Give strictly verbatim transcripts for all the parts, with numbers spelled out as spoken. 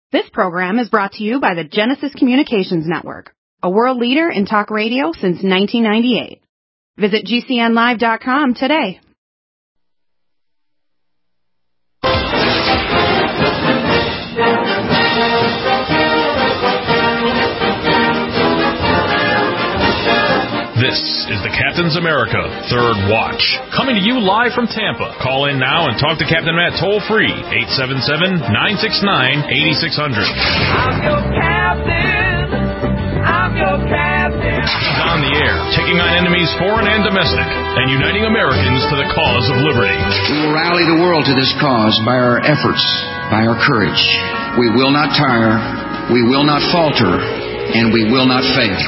This program is brought to you by the Genesis Communications Network, a world leader in talk radio since nineteen ninety-eight. Visit G C N live dot com today. This is the Captain's America Third Watch, coming to you live from Tampa. Call in now and talk to Captain Matt toll-free, eight seven seven, nine six nine, eight six zero zero. I'm your captain. I'm your captain. He's on the air, taking on enemies foreign and domestic, and uniting Americans to the cause of liberty. We will rally the world to this cause by our efforts, by our courage. We will not tire, we will not falter, and we will not fail.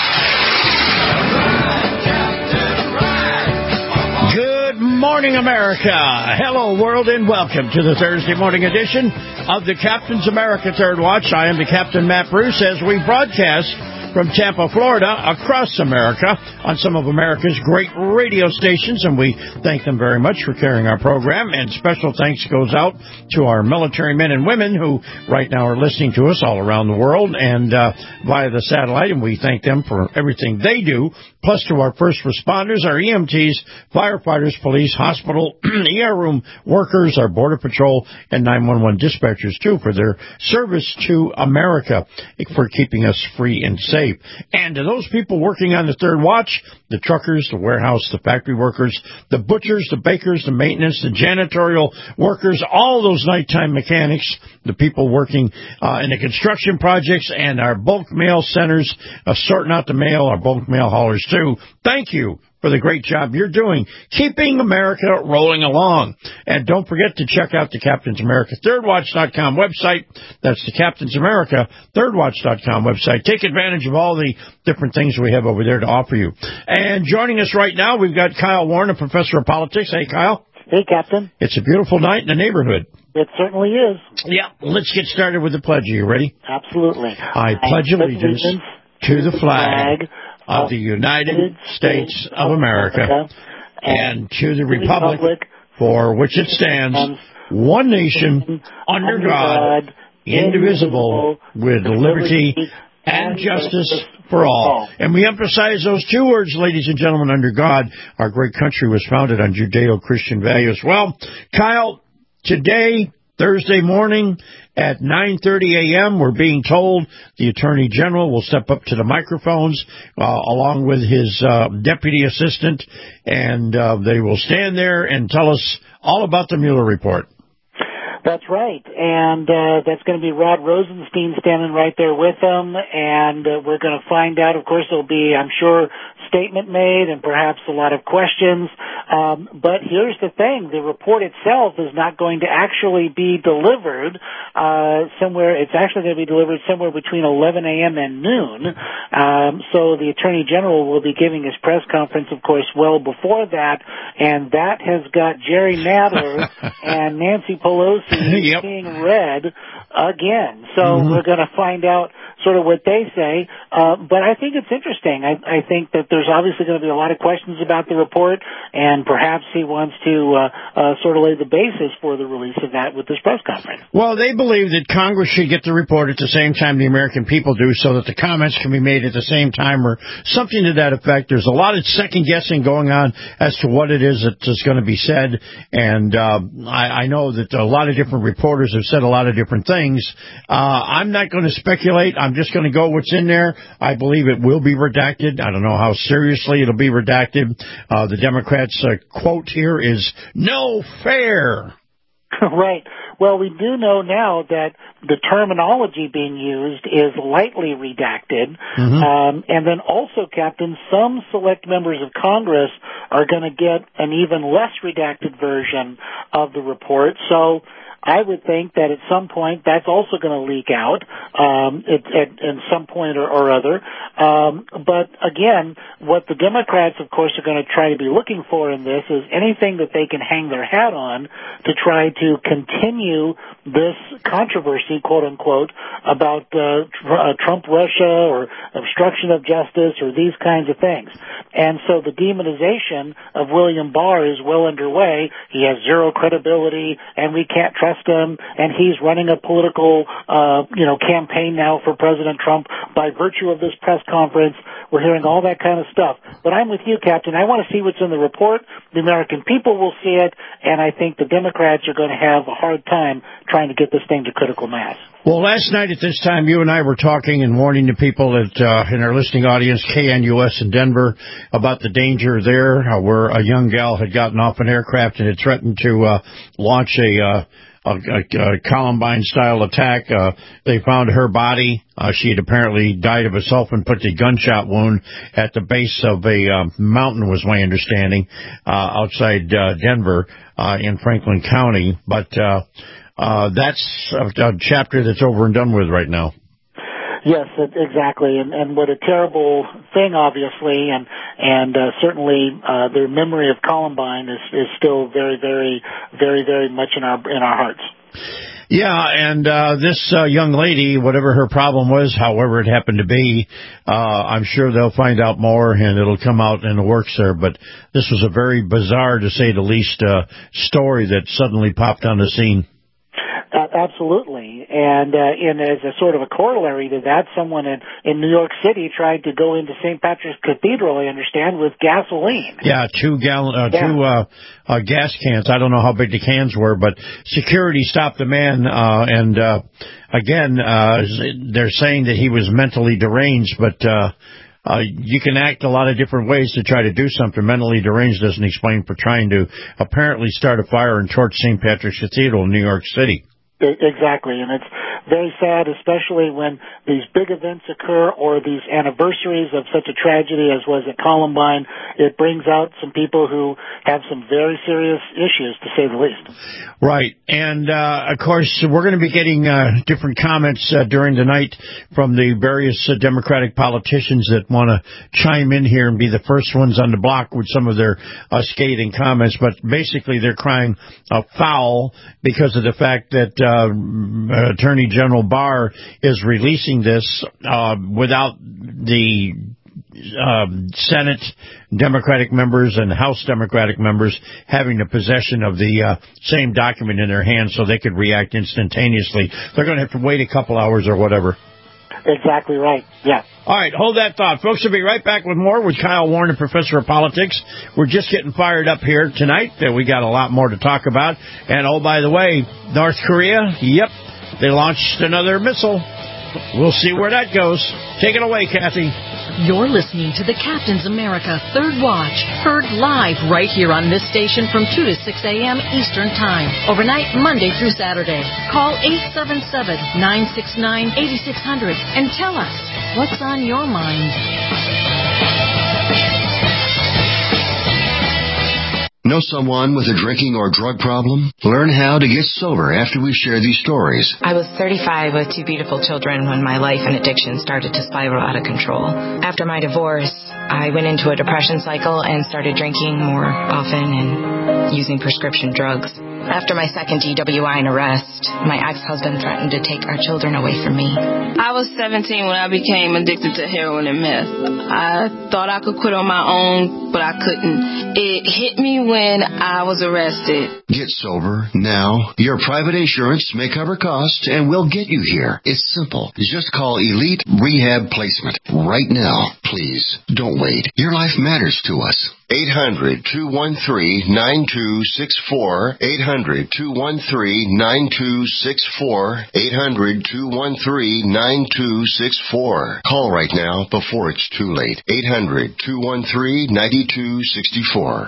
Good morning, America. Hello, world, and welcome to the Thursday morning edition of the Captain's America Third Watch. I am the Captain Matt Bruce as we broadcast from Tampa, Florida, across America on some of America's great radio stations, and we thank them very much for carrying our program. And special thanks goes out to our military men and women who right now are listening to us all around the world and uh, via the satellite, and we thank them for everything they do, plus to our first responders, our E M Ts, firefighters, police, hospital, E R room workers, our Border Patrol, and nine one one dispatchers, too, for their service to America, for keeping us free and safe. And to those people working on the third watch, the truckers, the warehouse, the factory workers, the butchers, the bakers, the maintenance, the janitorial workers, all those nighttime mechanics, the people working uh, in the construction projects and our bulk mail centers, uh, sorting out the mail, our bulk mail haulers too. Thank you for the great job you're doing, keeping America rolling along. And don't forget to check out the Captain's America Third Watch dot com website. That's the Captain's America Third Watch dot com website. Take advantage of all the different things we have over there to offer you. And joining us right now, we've got Kyle Warren, a professor of politics. Hey, Kyle. Hey, Captain. It's a beautiful night in the neighborhood. It certainly is. Yeah, let's get started with the pledge. Are you ready? Absolutely. I, I pledge allegiance to the flag, flag of the United States of America and to the republic for which it stands, one nation, under God, indivisible, with liberty and justice for all. And we emphasize those two words, ladies and gentlemen, under God. Our great country was founded on Judeo-Christian values. Well, Kyle, today, Thursday morning, at nine thirty a.m., we're being told the Attorney General will step up to the microphones uh, along with his uh, deputy assistant, and uh, they will stand there and tell us all about the Mueller report. That's right, and uh, that's going to be Rod Rosenstein standing right there with them, and uh, we're going to find out. Of course, there'll be, I'm sure, statement made and perhaps a lot of questions, um, but here's the thing. The report itself is not going to actually be delivered uh, somewhere. It's actually going to be delivered somewhere between eleven a.m. and noon, um, so the Attorney General will be giving his press conference, of course, well before that, and that has got Jerry Nadler and Nancy Pelosi Yep. being read again. So mm-hmm. we're going to find out sort of what they say. Uh, but I think it's interesting. I, I think that there's obviously going to be a lot of questions about the report, and perhaps he wants to uh, uh, sort of lay the basis for the release of that with this press conference. Well, they believe that Congress should get the report at the same time the American people do, so that the comments can be made at the same time or something to that effect. There's a lot of second-guessing going on as to what it is that is going to be said, and uh, I, I know that a lot of different reporters have said a lot of different things. Uh, I'm not going to speculate. I'm just going to go what's in there. I believe it will be redacted. I don't know how seriously it'll be redacted. Uh, the Democrats' uh, quote here is, "No fair." Right. Well, we do know now that the terminology being used is lightly redacted. Mm-hmm. Um, and then also, Captain, some select members of Congress are going to get an even less redacted version of the report. So I would think that at some point that's also going to leak out um, at, at, at some point or, or other. Um, but again, what the Democrats, of course, are going to try to be looking for in this is anything that they can hang their hat on to try to continue this controversy, quote unquote, about uh, tr- uh, Trump-Russia or obstruction of justice or these kinds of things. And so the demonization of William Barr is well underway. He has zero credibility, and we can't trust arrest him, and he's running a political, uh, you know, campaign now for President Trump by virtue of this press conference. We're hearing all that kind of stuff. But I'm with you, Captain. I want to see what's in the report. The American people will see it, and I think the Democrats are going to have a hard time trying to get this thing to critical mass. Well, last night at this time, you and I were talking and warning the people that uh, in our listening audience, K N U S in Denver, about the danger there, uh, where a young gal had gotten off an aircraft and had threatened to uh, launch a, uh, a, a, a Columbine-style attack. Uh, they found her body. Uh, she had apparently died of a self-inflicted gunshot wound at the base of a uh, mountain, was my understanding, uh, outside uh, Denver uh, in Franklin County. But uh Uh, that's a, a chapter that's over and done with right now. Yes, exactly, and, and what a terrible thing, obviously, and and uh, certainly uh, their memory of Columbine is, is still very, very, very, very much in our in our hearts. Yeah, and uh, this uh, young lady, whatever her problem was, however it happened to be, uh, I'm sure they'll find out more, and it'll come out in the works there. But this was a very bizarre, to say the least, uh, story that suddenly popped on the scene. Uh, absolutely. And, uh, in as a sort of a corollary to that, someone in, in New York City tried to go into Saint Patrick's Cathedral, I understand, with gasoline. Yeah, two gallon, uh, yeah. two, uh, uh, gas cans. I don't know how big the cans were, but security stopped the man, uh, and, uh, again, uh, they're saying that he was mentally deranged, but, uh, Uh, you can act a lot of different ways to try to do something. Mentally deranged doesn't explain for trying to apparently start a fire and torch Saint Patrick's Cathedral in New York City. Exactly, and it's very sad, especially when these big events occur or these anniversaries of such a tragedy as was at Columbine. It brings out some people who have some very serious issues, to say the least. Right, and uh, of course, we're going to be getting uh, different comments uh, during the night from the various uh, Democratic politicians that want to chime in here and be the first ones on the block with some of their uh, scathing comments. But basically, they're crying uh, foul because of the fact that uh, Attorney General Barr is releasing this uh, without the Um, Senate Democratic members and House Democratic members having the possession of the uh, same document in their hands so they could react instantaneously. They're going to have to wait a couple hours or whatever. Exactly right, yeah. All right, hold that thought. Folks, we'll be right back with more with Kyle Warren, a professor of politics. We're just getting fired up here tonight. Uh, we got a lot more to talk about. And, oh, by the way, North Korea, yep, they launched another missile. We'll see where that goes. Take it away, Kathy. You're listening to the Captain's America Third Watch, heard live right here on this station from two to six a.m. Eastern Time, overnight Monday through Saturday. Call eight seven seven, nine six nine, eight six zero zero and tell us what's on your mind. Know someone with a drinking or drug problem? Learn how to get sober after we share these stories. I was thirty-five with two beautiful children when my life and addiction started to spiral out of control. After my divorce, I went into a depression cycle and started drinking more often and using prescription drugs. After my second D W I and arrest, my ex-husband threatened to take our children away from me. I was seventeen when I became addicted to heroin and meth. I thought I could quit on my own, but I couldn't. It hit me when I was arrested. Get sober now. Your private insurance may cover costs and we'll get you here. It's simple. Just call Elite Rehab Placement right now. Please, don't wait. Your life matters to us. eight hundred, two one three, nine two six four. eight hundred, two one three, nine two six four. eight hundred, two one three, nine two six four. Call right now before it's too late. eight hundred, two one three, nine two six four.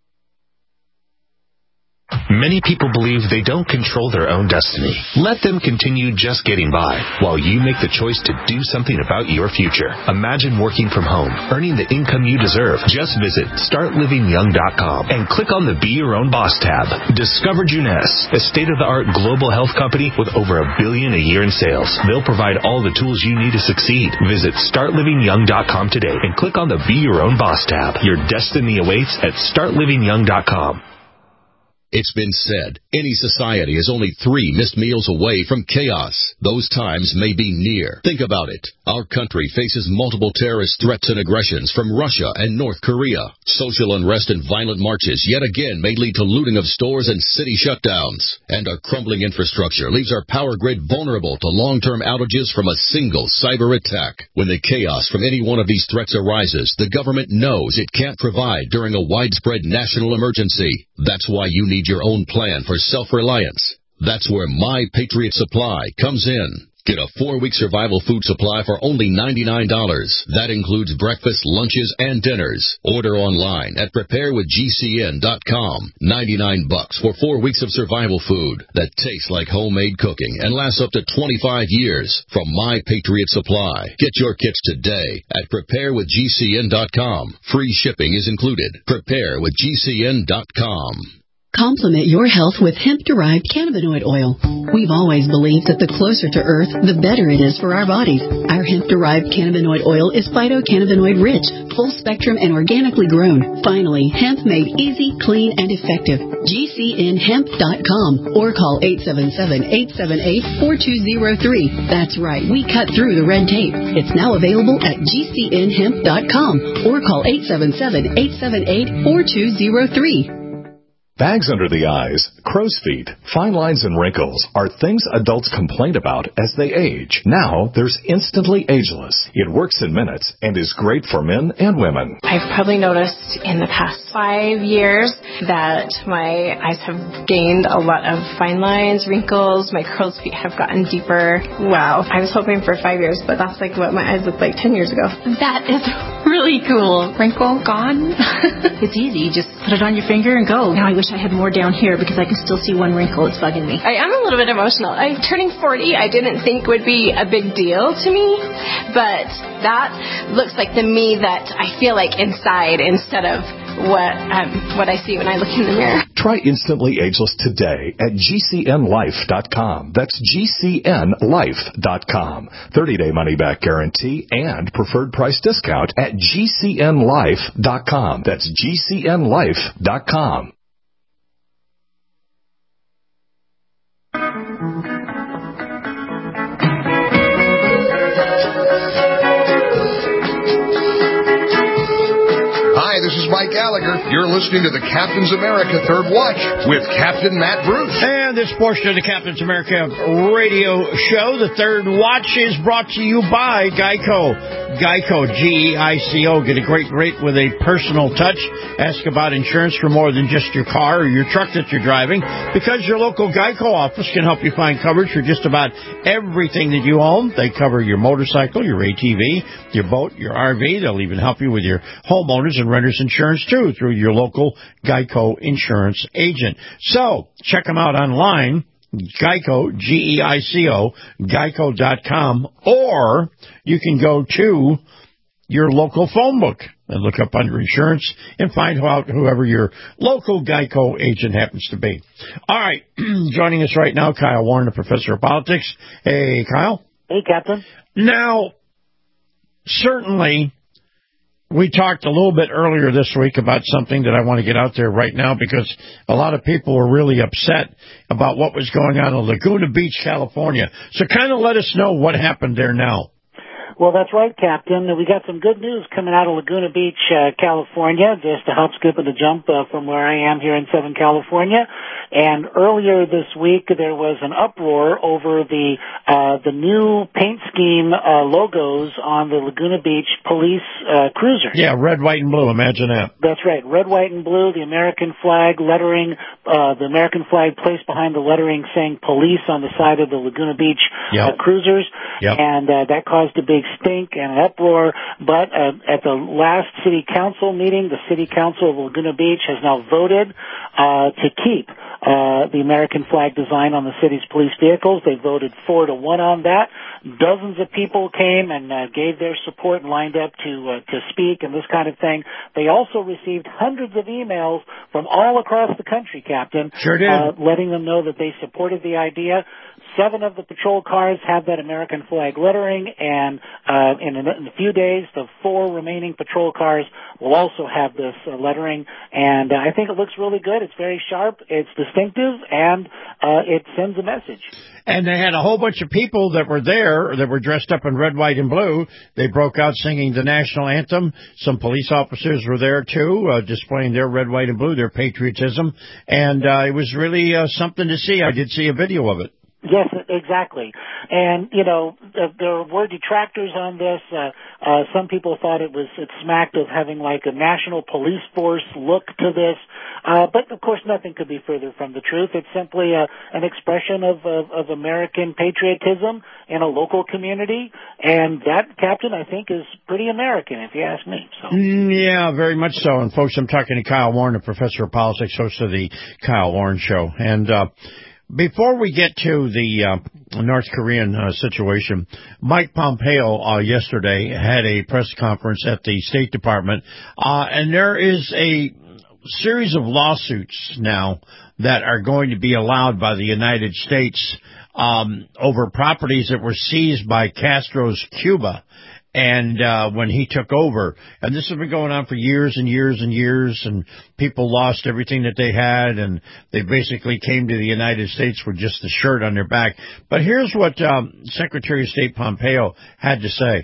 Many people believe they don't control their own destiny. Let them continue just getting by while you make the choice to do something about your future. Imagine working from home, earning the income you deserve. Just visit start living young dot com and click on the Be Your Own Boss tab. Discover Juness, a state-of-the-art global health company with over a billion a year in sales. They'll provide all the tools you need to succeed. Visit start living young dot com today and click on the Be Your Own Boss tab. Your destiny awaits at start living young dot com. It's been said, any society is only three missed meals away from chaos. Those times may be near. Think about it. Our country faces multiple terrorist threats and aggressions from Russia and North Korea. Social unrest and violent marches yet again may lead to looting of stores and city shutdowns. And our crumbling infrastructure leaves our power grid vulnerable to long-term outages from a single cyber attack. When the chaos from any one of these threats arises, the government knows it can't provide during a widespread national emergency. That's why you need your own plan for self-reliance. That's where My Patriot Supply comes in. Get a four-week survival food supply for only ninety-nine dollars. That includes breakfast, lunches, and dinners. Order online at prepare with G C N dot com. ninety-nine bucks for four weeks of survival food that tastes like homemade cooking and lasts up to twenty-five years from My Patriot Supply. Get your kits today at prepare with G C N dot com. Free shipping is included. prepare with G C N dot com. Complement your health with hemp-derived cannabinoid oil. We've always believed that the closer to Earth, the better it is for our bodies. Our hemp-derived cannabinoid oil is phytocannabinoid-rich, full-spectrum, and organically grown. Finally, hemp made easy, clean, and effective. G C N hemp dot com or call eight seven seven, eight seven eight, four two zero three. That's right, we cut through the red tape. It's now available at G C N hemp dot com or call eight seven seven, eight seven eight, four two zero three. Bags under the eyes, crow's feet, fine lines and wrinkles are things adults complain about as they age. Now there's Instantly Ageless. It works in minutes and is great for men and women. I've probably noticed in the past five years that my eyes have gained a lot of fine lines, wrinkles, my crow's feet have gotten deeper. Wow. I was hoping for five years, but that's like what my eyes looked like ten years ago. That is really cool. Wrinkle gone. It's easy. You just put it on your finger and go. Now I wish I had more down here because I can still see one wrinkle. It's bugging me. I am a little bit emotional. I'm turning forty. I didn't think would be a big deal to me, but that looks like the me that I feel like inside instead of what um, what I see when I look in the mirror. Try Instantly Ageless today at G C N life dot com. That's G C N life dot com. thirty-day money-back guarantee and preferred price discount at G C N life dot com. That's G C N life dot com. Hi, this is Mike Gallagher. You're listening to the Captain's America Third Watch with Captain Matt Bruce. And this portion of the Captain's America radio show, the Third Watch, is brought to you by Geico. Geico, G E I C O. Get a great rate with a personal touch. Ask about insurance for more than just your car or your truck that you're driving, because your local Geico office can help you find coverage for just about everything that you own. They cover your motorcycle, your A T V, your boat, your R V. They'll even help you with your homeowners and renters insurance, too, through your local Geico insurance agent. So, check them out online, Geico, G E I C O, geico dot com, or you can go to your local phone book and look up under insurance and find out whoever your local Geico agent happens to be. All right, joining us right now, Kyle Warren, a professor of politics. Hey, Kyle. Hey, Captain. Now, certainly, we talked a little bit earlier this week about something that I want to get out there right now, because a lot of people were really upset about what was going on in Laguna Beach, California. So kind of let us know what happened there now. Well, that's right, Captain. We got some good news coming out of Laguna Beach, uh, California, just a hop, skip, and a jump uh, from where I am here in Southern California. And earlier this week, there was an uproar over the uh, the new paint scheme uh, logos on the Laguna Beach police uh, cruisers. Yeah, red, white, and blue. Imagine that. That's right. Red, white, and blue, the American flag lettering, uh, the American flag placed behind the lettering saying police on the side of the Laguna Beach yep. uh, cruisers. Yep. And uh, that caused a big stink and an uproar. But uh, at the last city council meeting, the city council of Laguna Beach has now voted uh, to keep Uh, the American flag design on the city's police vehicles. They voted four to one on that. dozens of people came and uh, gave their support and lined up to uh, to speak and this kind of thing. They also received hundreds of emails from all across the country, Captain, sure did. Uh, letting them know that they supported the idea. Seven of the patrol cars have that American flag lettering, and uh, in, a, in a few days, the four remaining patrol cars will also have this uh, lettering. And uh, I think it looks really good. It's very sharp, it's distinctive, and uh, it sends a message. And they had a whole bunch of people that were there that were dressed up in red, white, and blue. They broke out singing the national anthem. Some police officers were there, too, uh, displaying their red, white, and blue, their patriotism. And uh, it was really uh, something to see. I did see a video of it. Yes, exactly. And, you know, there were detractors on this. Uh, uh, some people thought it was, it smacked of having like a national police force look to this. Uh, but of course nothing could be further from the truth. It's simply a, an expression of, of, of American patriotism in a local community. And that, Captain, I think is pretty American, if you ask me. So. Mm, yeah, very much so. And folks, I'm talking to Kyle Warren, a professor of politics, host of the Kyle Warren Show. And, uh, before we get to the uh, North Korean uh, situation, Mike Pompeo uh, yesterday had a press conference at the State Department, uh, and there is a series of lawsuits now that are going to be allowed by the United States um, over properties that were seized by Castro's Cuba. And uh when he took over, and this has been going on for years and years and years, and people lost everything that they had, and they basically came to the United States with just the shirt on their back. But here's what um, Secretary of State Pompeo had to say.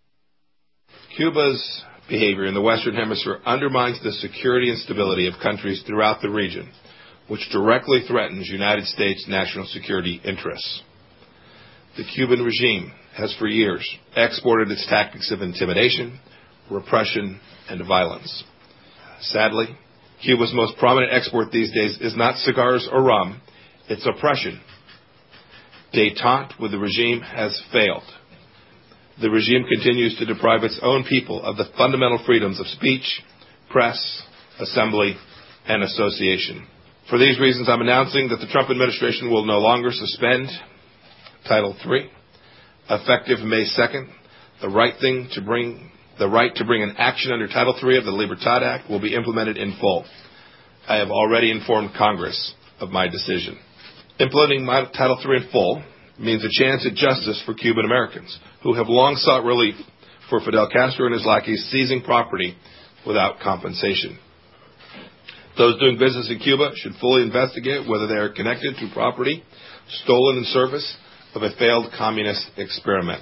Cuba's behavior in the Western Hemisphere undermines the security and stability of countries throughout the region, which directly threatens United States national security interests. The Cuban regime has for years exported its tactics of intimidation, repression, and violence. Sadly, Cuba's most prominent export these days is not cigars or rum, it's oppression. Détente with the regime has failed. The regime continues to deprive its own people of the fundamental freedoms of speech, press, assembly, and association. For these reasons, I'm announcing that the Trump administration will no longer suspend Title three. Effective May second, the right thing to bring the right to bring an action under Title three of the Libertad Act will be implemented in full. I have already informed Congress of my decision. Implementing my Title three in full means a chance at justice for Cuban Americans who have long sought relief for Fidel Castro and his lackeys seizing property without compensation. Those doing business in Cuba should fully investigate whether they are connected to property stolen in service of a failed communist experiment.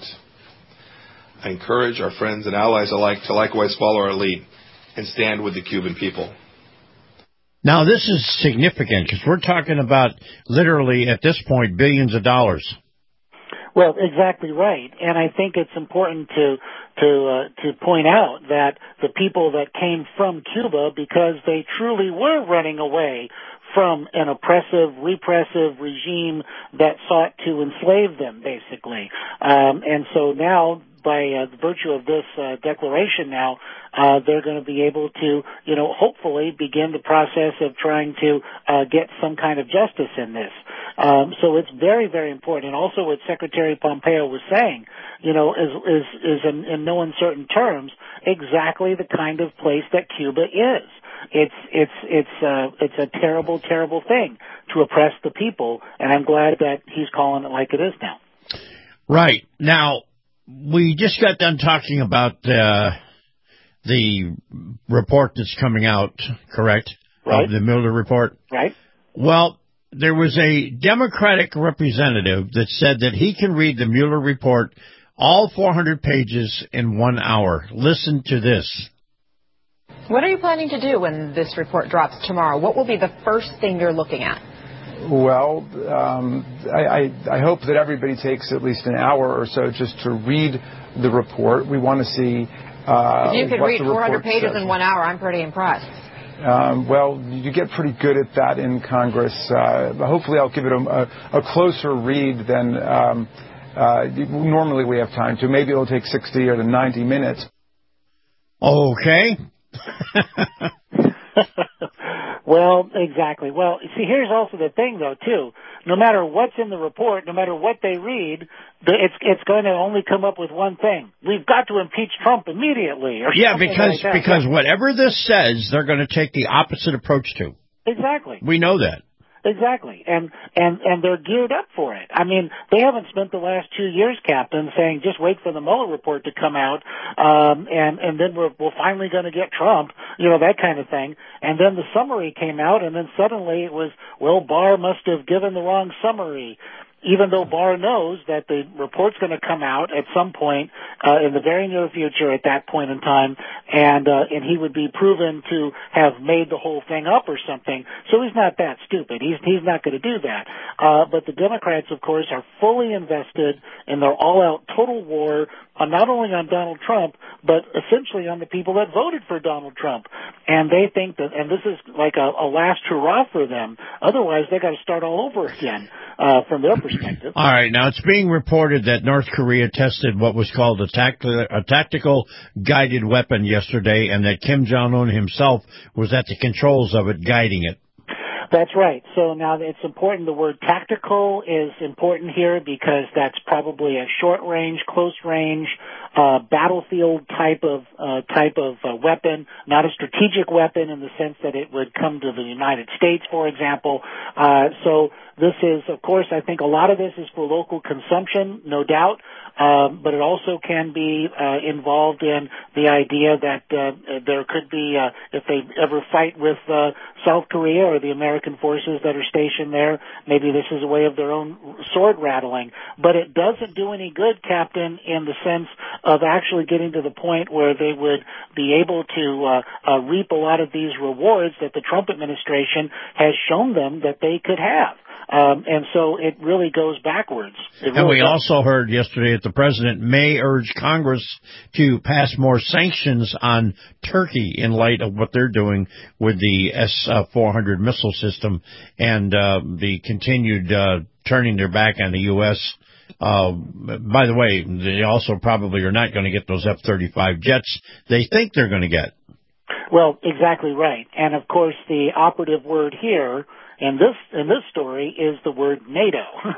I encourage our friends and allies alike to likewise follow our lead and stand with the Cuban people. Now, this is significant because we're talking about literally, at this point, billions of dollars. Well, exactly right. And I think it's important to to uh, to point out that the people that came from Cuba, because they truly were running away from an oppressive, repressive regime that sought to enslave them, basically. Um, and so now, by uh, the virtue of this uh, declaration now, uh, they're going to be able to, you know, hopefully begin the process of trying to uh, get some kind of justice in this. Um, so it's very, very important. And also what Secretary Pompeo was saying, you know, is, is, is in, in no uncertain terms exactly the kind of place that Cuba is. It's it's it's uh, it's a terrible, terrible thing to oppress the people, and I'm glad that he's calling it like it is now. Right. Now, we just got done talking about uh, the report that's coming out, correct? Right. Of the Mueller report. Right. Well, there was a Democratic representative that said that he can read the Mueller report, all four hundred pages, in one hour. Listen to this. What are you planning to do when this report drops tomorrow? What will be the first thing you're looking at? Well, um, I, I, I hope that everybody takes at least an hour or so just to read the report. We want to see uh, if you could what read the four hundred report pages says. in one hour, I'm pretty impressed. Um, well, you get pretty good at that in Congress. Uh, hopefully I'll give it a, a, a closer read than um, uh, normally we have time to. Maybe it'll take sixty or ninety minutes. Okay. Well, exactly. Well, see, here's also the thing, though, too. No matter what's in the report, no matter what they read, it's it's going to only come up with one thing. We've got to impeach Trump immediately. Or yeah, something because like that. because whatever this says, they're going to take the opposite approach to. Exactly. We know that. Exactly, and and and they're geared up for it. I mean, they haven't spent the last two years, Captain, saying just wait for the Mueller report to come out, um, and and then we're we're finally going to get Trump, you know, that kind of thing. And then the summary came out, and then suddenly it was, well, Barr must have given the wrong summary. Even though Barr knows that the report's going to come out at some point uh, in the very near future at that point in time, and uh, and he would be proven to have made the whole thing up or something. So he's not that stupid. He's he's not going to do that. Uh, but the Democrats, of course, are fully invested in their all-out total war, uh, not only on Donald Trump, but essentially on the people that voted for Donald Trump. And they think that, and this is like a, a last hurrah for them. Otherwise, they got to start all over again uh, from their perspective. All right. Now, it's being reported that North Korea tested what was called a, tact- a tactical guided weapon yesterday, and that Kim Jong-un himself was at the controls of it, guiding it. That's right. So now it's important. The word tactical is important here because that's probably a short-range, close-range, uh, battlefield type of uh, type of uh, weapon, not a strategic weapon in the sense that it would come to the United States, for example. Uh, so this is, of course, I think a lot of this is for local consumption, no doubt. Um, but it also can be uh, involved in the idea that uh, there could be, uh, if they ever fight with uh, South Korea or the American forces that are stationed there, maybe this is a way of their own sword rattling. But it doesn't do any good, Captain, in the sense of actually getting to the point where they would be able to uh, uh, reap a lot of these rewards that the Trump administration has shown them that they could have. Um, and so it really goes backwards. It really and we does. also heard yesterday that the president may urge Congress to pass more sanctions on Turkey in light of what they're doing with the S four hundred missile system and uh, the continued uh, turning their back on the U S. Uh, by the way, they also probably are not going to get those F thirty-five jets they think they're going to get. Well, exactly right. And, of course, the operative word here in this in this story is the word NATO.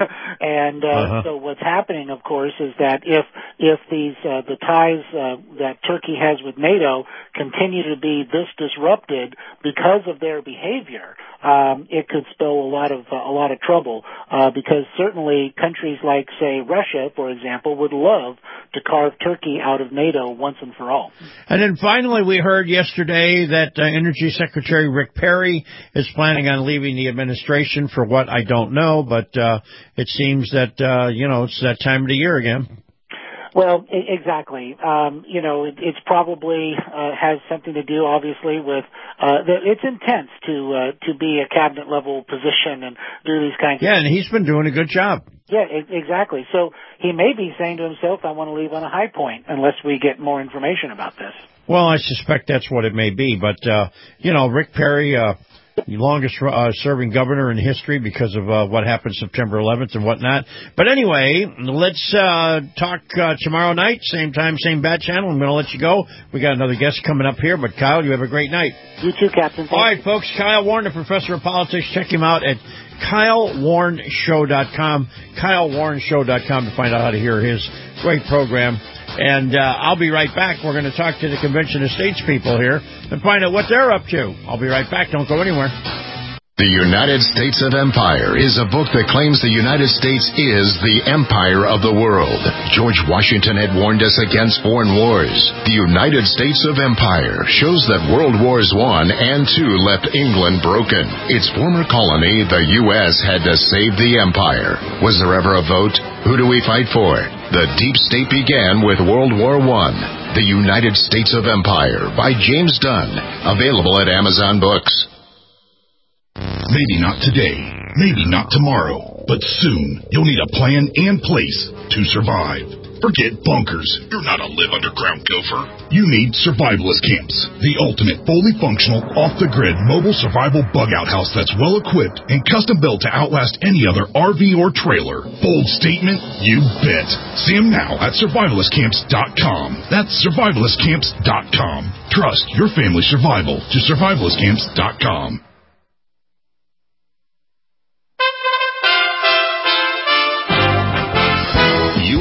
and uh, uh-huh. so what's happening, of course, is that if if these uh, the ties uh, that Turkey has with NATO continue to be this disrupted because of their behavior, um, it could spell a lot of uh, a lot of trouble. Uh, because certainly countries like, say, Russia, for example, would love to carve Turkey out of NATO once and for all. And then finally, we heard yesterday that uh, Energy Secretary Rick Perry is planning on leaving the administration for what I don't know, but uh, it seems that, uh, you know, it's that time of the year again. Well, I- exactly. Um, you know, it, it's probably uh, has something to do, obviously, with uh, the, it's intense to uh, to be a cabinet level position and do these kinds. Yeah, of and he's been doing a good job. Yeah, I- exactly. So he may be saying to himself, "I want to leave on a high point," unless we get more information about this. Well, I suspect that's what it may be, but uh, you know, Rick Perry. Uh, The longest uh, serving governor in history because of uh, what happened September eleventh and whatnot. But anyway, let's uh, talk uh, tomorrow night, same time, same bat channel. I'm going to let you go. We got another guest coming up here, but Kyle, you have a great night. You too, Captain. All right, folks, Kyle Warren, the professor of politics. Check him out at Kyle Warren Show dot com, Kyle Warren Show dot com to find out how to hear his great program. And uh, I'll be right back. We're going to talk to the Convention of States people here and find out what they're up to. I'll be right back. Don't go anywhere. The United States of Empire is a book that claims the United States is the empire of the world. George Washington had warned us against foreign wars. The United States of Empire shows that World Wars One and Two left England broken. Its former colony, the U S, had to save the empire. Was there ever a vote? Who do we fight for? The deep state began with World War One. The United States of Empire by James Dunn. Available at Amazon Books. Maybe not today, maybe not tomorrow, but soon you'll need a plan and place to survive. Forget bunkers. You're not a live underground gopher. You need survivalist camps, the ultimate fully functional, off-the-grid mobile survival bug-out house that's well-equipped and custom-built to outlast any other R V or trailer. Bold statement? You bet. See them now at survivalist camps dot com. That's survivalist camps dot com. Trust your family's survival to survivalist camps dot com.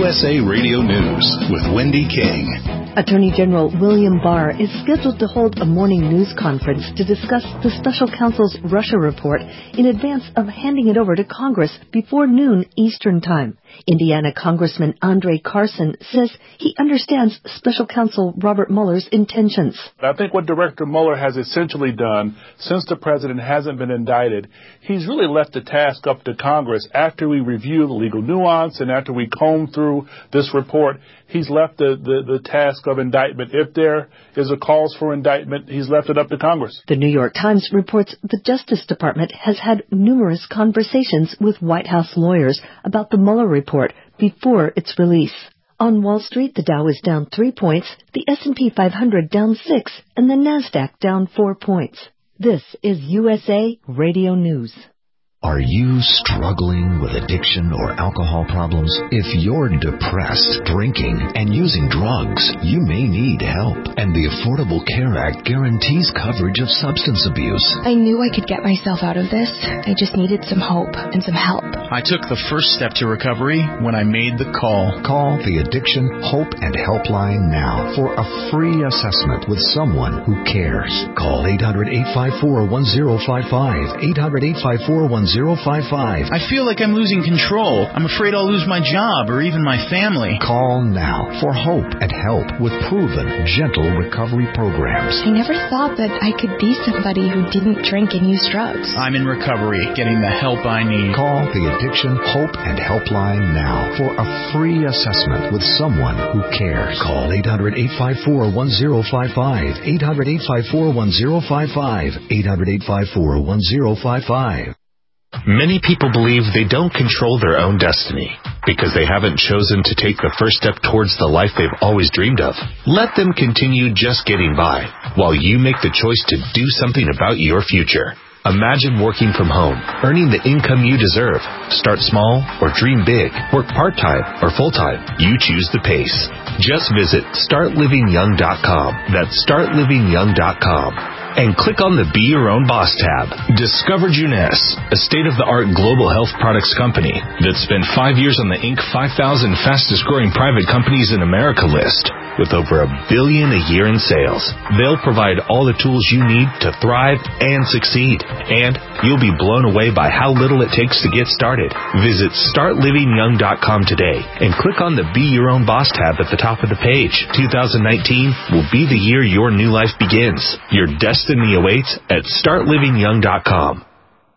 U S A Radio News with Wendy King. Attorney General William Barr is scheduled to hold a morning news conference to discuss the special counsel's Russia report in advance of handing it over to Congress before noon Eastern Time. Indiana Congressman Andre Carson says he understands special counsel Robert Mueller's intentions. I think what Director Mueller has essentially done, since the president hasn't been indicted, he's really left the task up to Congress. After we review the legal nuance and after we comb through this report, he's left the, the, the task of indictment. If there is a cause for indictment, he's left it up to Congress. The New York Times reports the Justice Department has had numerous conversations with White House lawyers about the Mueller report before its release. On Wall Street, the Dow is down three points, the S and P five hundred down six, and the NASDAQ down four points. This is U S A Radio News. Are you struggling with addiction or alcohol problems? If you're depressed, drinking, and using drugs, you may need help. And the Affordable Care Act guarantees coverage of substance abuse. I knew I could get myself out of this. I just needed some hope and some help. I took the first step to recovery when I made the call. Call the Addiction Hope and Helpline now for a free assessment with someone who cares. Call eight hundred, eight five four, one zero five five, eight hundred, eight five four, one zero five five. I feel like I'm losing control. I'm afraid I'll lose my job or even my family. Call now for hope and help with proven, gentle recovery programs. I never thought that I could be somebody who didn't drink and use drugs. I'm in recovery, getting the help I need. Call the Addiction Hope and Helpline now for a free assessment with someone who cares. Call eight hundred, eight five four, one zero five five, eight hundred, eight five four, one zero five five, eight hundred, eight five four, one zero five five. Many people believe they don't control their own destiny because they haven't chosen to take the first step towards the life they've always dreamed of. Let them continue just getting by while you make the choice to do something about your future. Imagine working from home, earning the income you deserve. Start small or dream big. Work part-time or full-time. You choose the pace. Just visit start living young dot com. That's start living young dot com. And click on the Be Your Own Boss tab. Discover Juness, a state-of-the-art global health products company that spent five years on the Inc five thousand fastest-growing private companies in America list with over a billion a year in sales. They'll provide all the tools you need to thrive and succeed. And you'll be blown away by how little it takes to get started. Visit start living young dot com today and click on the Be Your Own Boss tab at the top of the page. two thousand nineteen will be the year your new life begins. Your destiny awaits at start living young dot com.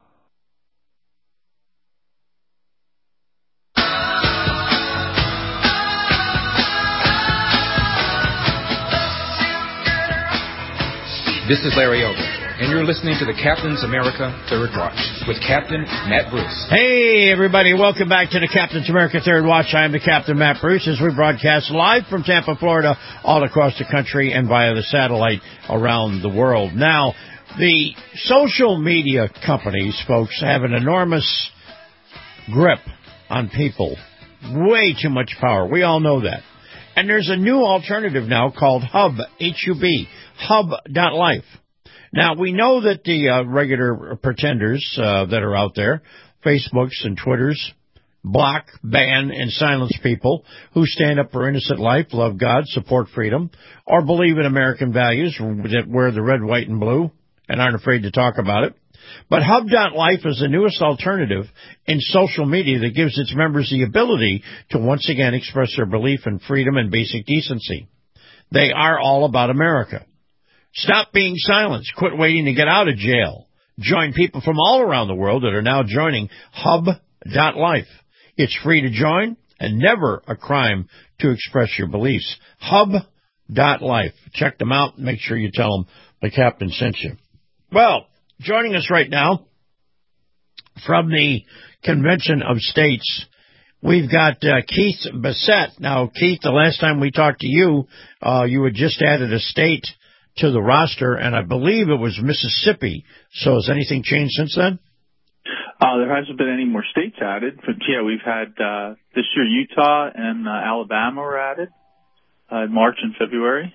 This is Larry Elder, and you're listening to the Captain's America Third Watch with Captain Matt Bruce. Hey, everybody. Welcome back to the Captain's America Third Watch. I am the Captain Matt Bruce as we broadcast live from Tampa, Florida, all across the country and via the satellite around the world. Now, the social media companies, folks, have an enormous grip on people. Way too much power. We all know that. And there's a new alternative now called Hub, H U B, hub dot life. Now, we know that the uh, regular pretenders uh, that are out there, Facebooks and Twitters, block, ban, and silence people who stand up for innocent life, love God, support freedom, or believe in American values that wear the red, white, and blue and aren't afraid to talk about it. But Hub dot life is the newest alternative in social media that gives its members the ability to once again express their belief in freedom and basic decency. They are all about America. Stop being silenced. Quit waiting to get out of jail. Join people from all around the world that are now joining Hub dot life. It's free to join and never a crime to express your beliefs. Hub dot life. Check them out. Make sure you tell them the captain sent you. Well, joining us right now from the Convention of States, we've got uh, Keith Bassett. Now, Keith, the last time we talked to you, uh, you had just added a state to the roster, and I believe it was Mississippi. So has anything changed since then? Uh, there hasn't been any more states added. But, yeah, we've had uh, this year Utah and uh, Alabama were added uh, in March and February.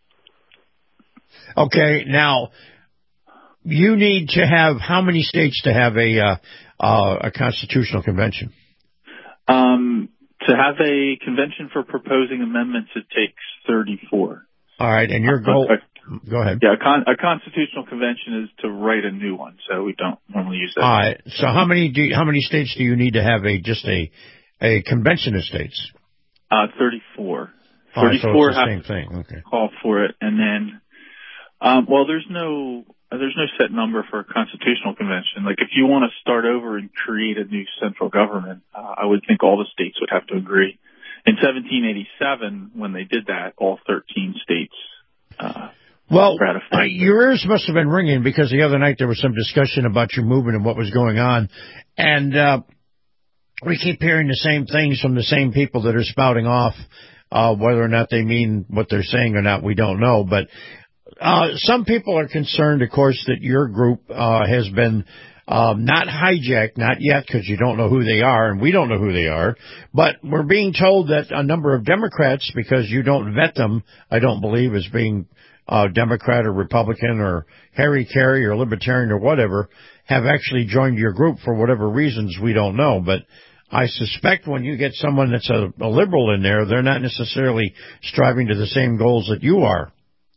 Okay, now you need to have how many states to have a uh, uh, a constitutional convention? Um, To have a convention for proposing amendments, it takes thirty-four. All right, and your goal... Uh, Go ahead. Yeah, a, con- a constitutional convention is to write a new one, so we don't normally use that. All right. So how many do you, how many states do you need to have a just a a convention of states? Uh, thirty-four. All right, thirty-four so it's the have same thing. Okay. Call for it, and then, um, well, there's no there's no set number for a constitutional convention. Like if you want to start over and create a new central government, uh, I would think all the states would have to agree. In seventeen eighty-seven, when they did that, all thirteen states. Uh, Well, uh, your ears must have been ringing because the other night there was some discussion about your movement and what was going on. And uh, we keep hearing the same things from the same people that are spouting off. Uh, whether or not they mean what they're saying or not, we don't know. But uh, some people are concerned, of course, that your group uh, has been um, not hijacked, not yet, because you don't know who they are, and we don't know who they are. But we're being told that a number of Democrats, because you don't vet them, I don't believe, as being Uh, Democrat or Republican or Harry Carey or Libertarian or whatever, have actually joined your group for whatever reasons we don't know. But I suspect when you get someone that's a, a liberal in there, they're not necessarily striving to the same goals that you are.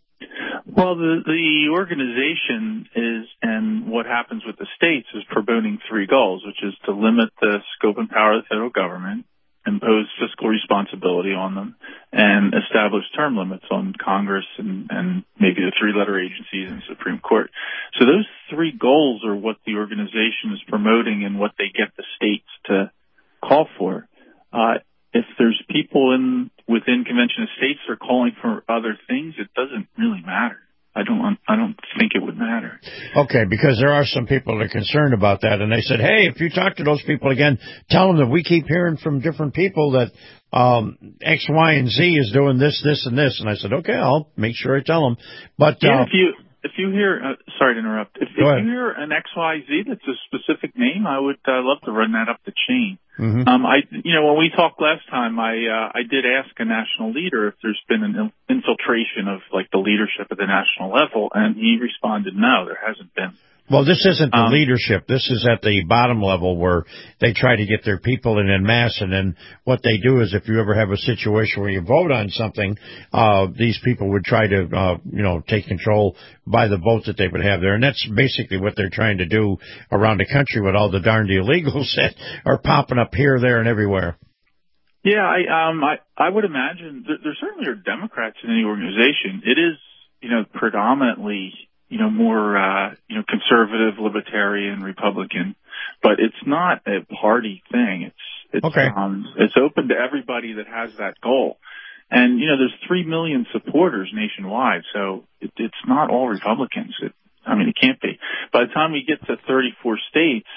Well, the, the organization is, and what happens with the states is promoting three goals, which is to limit the scope and power of the federal government, impose fiscal responsibility on them, and establish term limits on Congress and, and maybe the three-letter agencies and Supreme Court. So those three goals are what the organization is promoting and what they get the states to call for. Uh, if there's people in within Convention of States that are calling for other things, it doesn't really matter. I don't. I don't think it would matter. Okay, because there are some people that are concerned about that, and they said, "Hey, if you talk to those people again, tell them that we keep hearing from different people that um, X, Y, and Z is doing this, this, and this." And I said, "Okay, I'll make sure I tell them." But yeah, uh, if you if you hear, uh, sorry to interrupt, if, if ahead. you hear an X, Y, Z that's a specific name, I would uh, love to run that up the chain. Mm-hmm. Um, I, you know, when we talked last time, I, uh, I did ask a national leader if there's been an infiltration of like the leadership at the national level, and he responded, no, there hasn't been. Well, this isn't the um, leadership. This is at the bottom level where they try to get their people in en masse, and then what they do is if you ever have a situation where you vote on something, uh, these people would try to, uh, you know, take control by the vote that they would have there. And that's basically what they're trying to do around the country with all the darned illegals that are popping up here, there, and everywhere. Yeah, I, um, I, I would imagine there, there certainly are Democrats in any organization. It is, you know, predominantly you know, more, uh, you know, conservative, libertarian, Republican, but it's not a party thing. It's, it's, okay. um, it's open to everybody that has that goal. And, you know, there's three million supporters nationwide, so it, it's not all Republicans. It, I mean, it can't be. By the time we get to thirty-four states,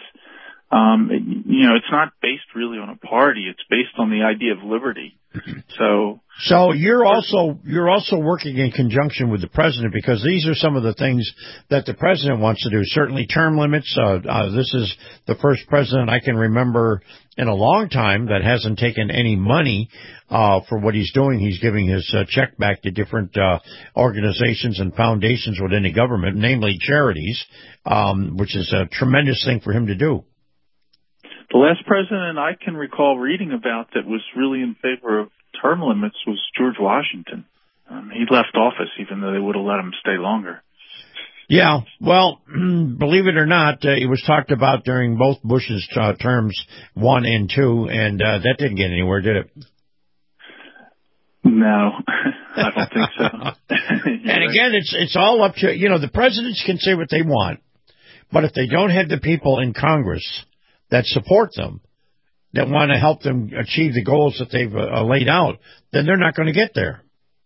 um, it, you know, it's not based really on a party. It's based on the idea of liberty. So, so you're also you're also working in conjunction with the president, because these are some of the things that the president wants to do. Certainly, term limits. Uh, uh, this is the first president I can remember in a long time that hasn't taken any money uh, for what he's doing. He's giving his uh, check back to different uh, organizations and foundations within the government, namely charities, um, which is a tremendous thing for him to do. The last president I can recall reading about that was really in favor of term limits was George Washington. Um, he left office even though they would have let him stay longer. Yeah, well, believe it or not, uh, it was talked about during both Bush's uh, terms, one and two, and uh, that didn't get anywhere, did it? No, I don't think so. And again, it's it's all up to, you know, the presidents can say what they want, but if they don't have the people in Congress that support them, that want to help them achieve the goals that they've uh, laid out, then they're not going to get there.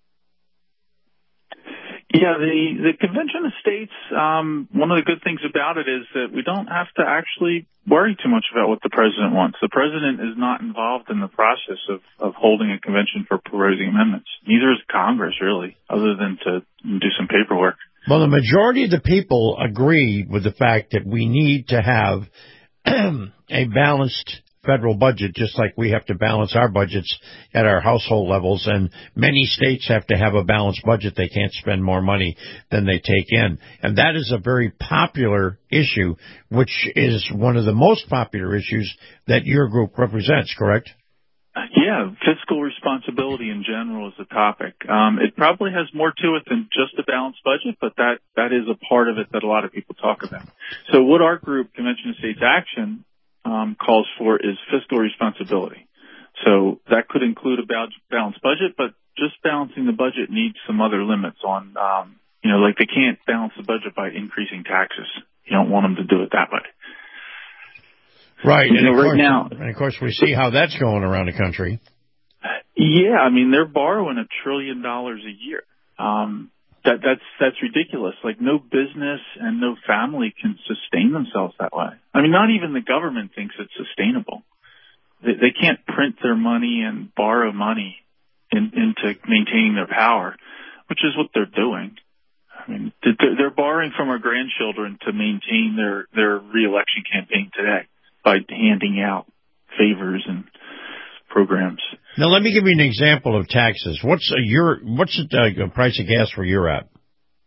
Yeah, the, the Convention of States, um, one of the good things about it is that we don't have to actually worry too much about what the president wants. The president is not involved in the process of, of holding a convention for proposing amendments. Neither is Congress, really, other than to do some paperwork. Well, the majority of the people agree with the fact that we need to have a balanced federal budget, just like we have to balance our budgets at our household levels, and many states have to have a balanced budget. They can't spend more money than they take in. And that is a very popular issue, which is one of the most popular issues that your group represents, correct? Yeah, fiscal responsibility in general is a topic. Um, it probably has more to it than just a balanced budget, but that, that is a part of it that a lot of people talk about. So what our group, Convention of States Action, um, calls for is fiscal responsibility. So that could include a balanced budget, but just balancing the budget needs some other limits on, um, you know, like they can't balance the budget by increasing taxes. You don't want them to do it that way. Right, and and, of right course, now, and of course we see how that's going around the country. Yeah, I mean they're borrowing a trillion dollars a year. Um, that that's that's ridiculous. Like no business and no family can sustain themselves that way. I mean, not even the government thinks it's sustainable. They, they can't print their money and borrow money in, into maintaining their power, which is what they're doing. I mean, they're, they're borrowing from our grandchildren to maintain their their reelection campaign today by handing out favors and programs. Now, let me give you an example of taxes. What's a, your what's the uh, price of gas where you're at?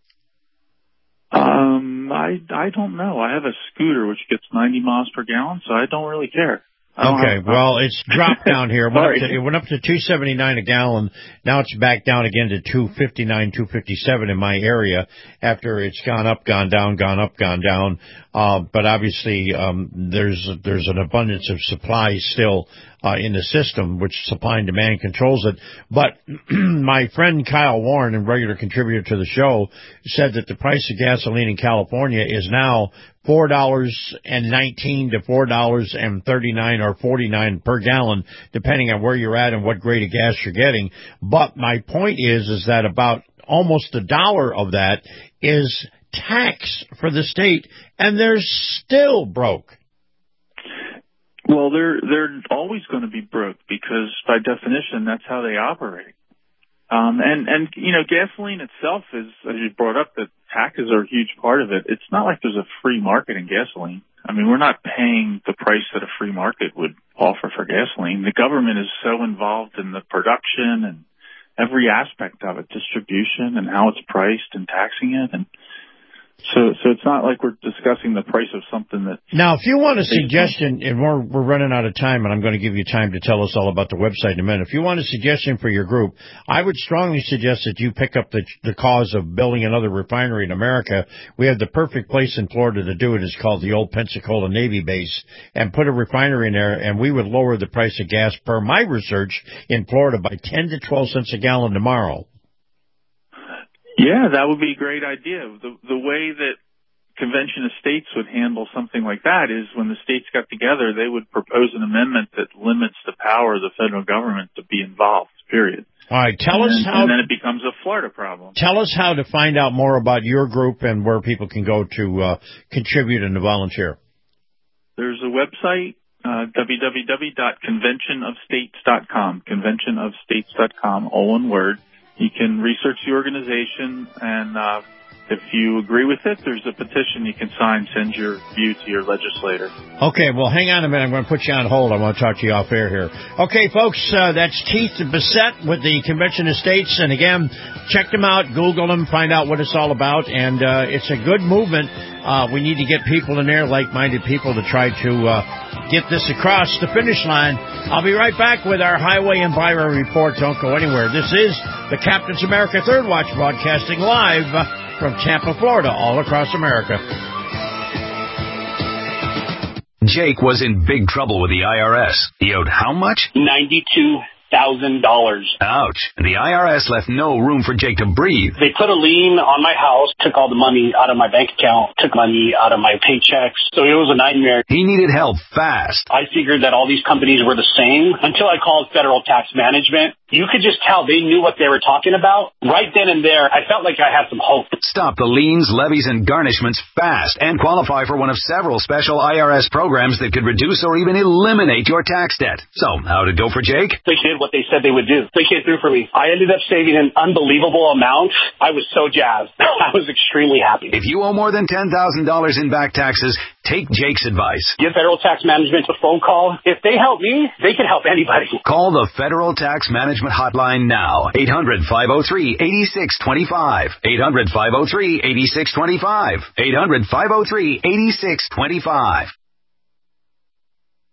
Um, I I don't know. I have a scooter which gets ninety miles per gallon, so I don't really care. Okay, have, well, it's dropped down here. It went, up to, it went up to two seventy-nine a gallon. Now it's back down again to two fifty-nine, two fifty-seven in my area after it's gone up, gone down, gone up, gone down. Uh, but obviously, um, there's there's an abundance of supply still uh, in the system, which supply and demand controls it. But my friend Kyle Warren, a regular contributor to the show, said that the price of gasoline in California is now four dollars and nineteen to four dollars and thirty-nine or forty-nine per gallon, depending on where you're at and what grade of gas you're getting. But my point is, is that about almost a dollar of that is tax for the state, and they're still broke. Well, they're they're always going to be broke because, by definition, that's how they operate. Um, and, and, you know, gasoline itself is, as you brought up, that taxes are a huge part of it. It's not like there's a free market in gasoline. I mean, we're not paying the price that a free market would offer for gasoline. The government is so involved in the production and every aspect of it, distribution and how it's priced and taxing it. And So, so it's not like we're discussing the price of something that. Now, if you want a suggestion, and we're, we're running out of time, and I'm going to give you time to tell us all about the website in a minute. If you want a suggestion for your group, I would strongly suggest that you pick up the, the cause of building another refinery in America. We have the perfect place in Florida to do it. It's called the old Pensacola Navy base, and put a refinery in there, and we would lower the price of gas per my research in Florida by ten to twelve cents a gallon tomorrow. Yeah, that would be a great idea. The the way that Convention of States would handle something like that is when the states got together, they would propose an amendment that limits the power of the federal government to be involved, period. All right, tell and us then, how... And then it becomes a Florida problem. Tell us how to find out more about your group and where people can go to uh, contribute and to volunteer. There's a website, uh, w w w dot convention of states dot com, convention of states dot com, all one word. You can research the organization, and uh, if you agree with it, there's a petition you can sign, send your view to your legislator. Okay, well, hang on a minute. I'm going to put you on hold. I want to talk to you off air here. Okay, folks, uh, that's Keith Bissett with the Convention of States. And, again, check them out, Google them, find out what it's all about. And uh, it's a good movement. Uh, we need to get people in there, like-minded people, to try to uh, get this across the finish line. I'll be right back with our Highway and Byway report. Don't go anywhere. This is the Captain's America Third Watch, broadcasting live from Tampa, Florida, all across America. Jake was in big trouble with the I R S. He owed how much? ninety-two thousand dollars. Ouch. And the I R S left no room for Jake to breathe. They put a lien on my house, took all the money out of my bank account, took money out of my paychecks. So it was a nightmare. He needed help fast. I figured that all these companies were the same until I called Federal Tax Management. You could just tell they knew what they were talking about. Right then and there, I felt like I had some hope. Stop the liens, levies, and garnishments fast and qualify for one of several special I R S programs that could reduce or even eliminate your tax debt. So, how'd it go for Jake? They did what they said they would do. They came through for me. I ended up saving an unbelievable amount. I was so jazzed. I was extremely happy. If you owe more than ten thousand dollars in back taxes, take Jake's advice. Give Federal Tax Management a phone call. If they help me, they can help anybody. Call the Federal Tax Management Hotline now. eight hundred, five oh three, eight six two five. eight hundred, five oh three, eight six two five. eight hundred, five oh three, eight six two five.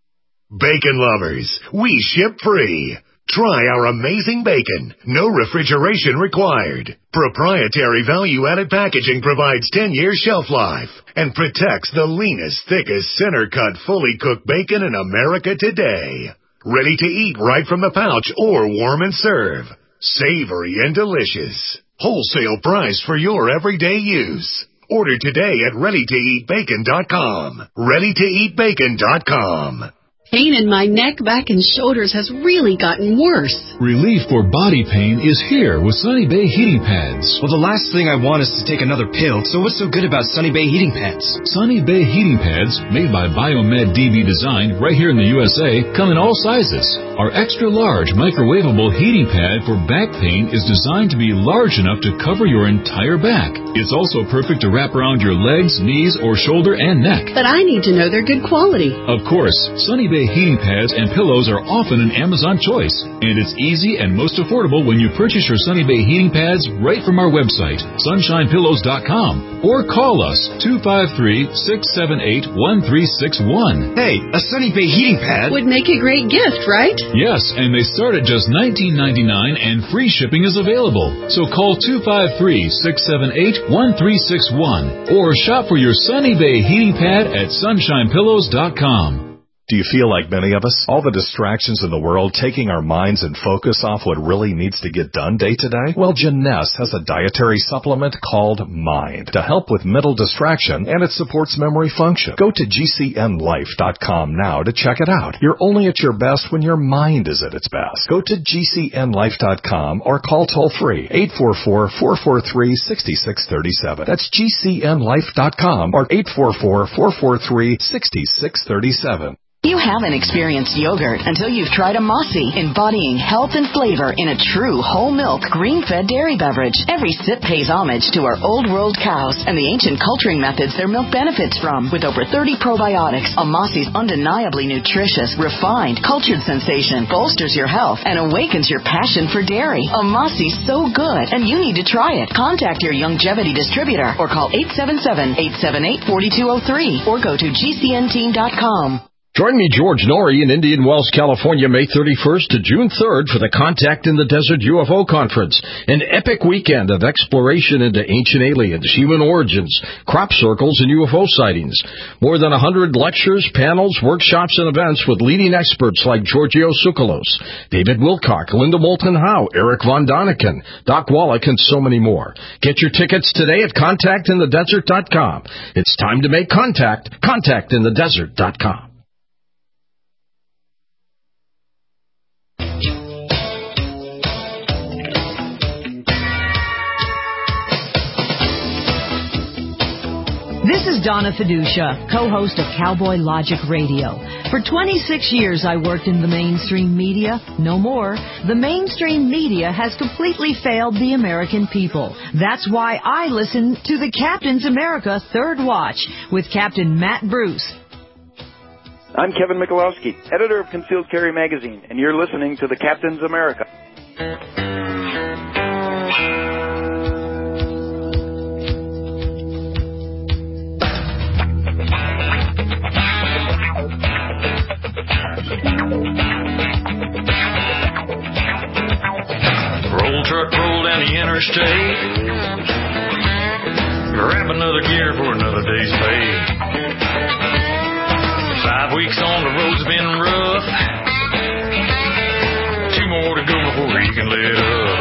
Bacon lovers, we ship free. Try our amazing bacon. No refrigeration required. Proprietary value-added packaging provides ten years shelf life and protects the leanest, thickest, center-cut, fully cooked bacon in America today. Ready to eat right from the pouch or warm and serve. Savory and delicious. Wholesale price for your everyday use. Order today at ready to eat bacon dot com. ready to eat bacon dot com. Pain in my neck, back, and shoulders has really gotten worse. Relief for body pain is here with Sunny Bay Heating Pads. Well, the last thing I want is to take another pill, so what's so good about Sunny Bay Heating Pads? Sunny Bay Heating Pads, made by Biomed D B Design right here in the U S A, come in all sizes. Our extra-large microwavable heating pad for back pain is designed to be large enough to cover your entire back. It's also perfect to wrap around your legs, knees, or shoulder and neck. But I need to know they're good quality. Of course, Sunny Bay heating pads and pillows are often an Amazon choice, and it's easy and most affordable when you purchase your Sunny Bay heating pads right from our website, sunshine pillows dot com, or call us two five three, six seven eight, one three six one. Hey, a Sunny Bay heating pad would make a great gift, right? Yes, and they start at just nineteen ninety-nine and free shipping is available. So call two five three, six seven eight, one three six one or shop for your Sunny Bay heating pad at sunshine pillows dot com. Do you feel like many of us? All the distractions in the world taking our minds and focus off what really needs to get done day to day? Well, Jeunesse has a dietary supplement called Mind to help with mental distraction, and it supports memory function. Go to G C N life dot com now to check it out. You're only at your best when your mind is at its best. Go to G C N life dot com or call toll-free eight four four, four four three, six six three seven. That's G C N life dot com or eight four four, four four three, six six three seven. You haven't experienced yogurt until you've tried a Mossy, embodying health and flavor in a true whole milk, green-fed dairy beverage. Every sip pays homage to our old world cows and the ancient culturing methods their milk benefits from. With over thirty probiotics, a Mossy's undeniably nutritious, refined, cultured sensation bolsters your health and awakens your passion for dairy. A Mossy's so good, and you need to try it. Contact your Youngevity distributor or call eight seven seven, eight seven eight, four two zero three or go to G C N team dot com. Join me, George Norrie, in Indian Wells, California, May thirty-first to June third for the Contact in the Desert U F O Conference, an epic weekend of exploration into ancient aliens, human origins, crop circles, and U F O sightings. More than one hundred lectures, panels, workshops, and events with leading experts like Giorgio Tsoukalos, David Wilcock, Linda Moulton Howe, Eric Von Daniken, Doc Wallach, and so many more. Get your tickets today at contact in the desert dot com. It's time to make contact. contact in the desert dot com. This is Donna Fiducia, co-host of Cowboy Logic Radio. For twenty-six years I worked in the mainstream media. No more. The mainstream media has completely failed the American people. That's why I listen to the Captain's America Third Watch with Captain Matt Bruce. I'm Kevin Michalowski, editor of Concealed Carry Magazine, and you're listening to the Captain's America. Roll truck roll down the interstate. Grab another gear for another day's pay. Five weeks on the road's been rough. Two more to go before he can let up.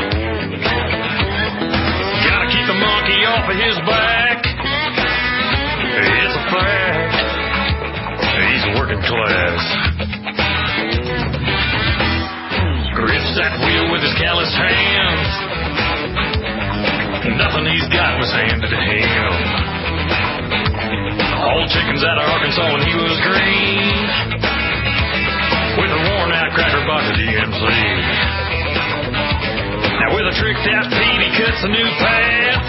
Gotta keep the monkey off of his back. It's a fact. He's a working class. Grips that wheel with his calloused hands. Nothing he's got was handed to him. All chickens out of Arkansas when he was green. With a worn out cracker box at D M C. Now with a tricked out Pete, he cuts a new path.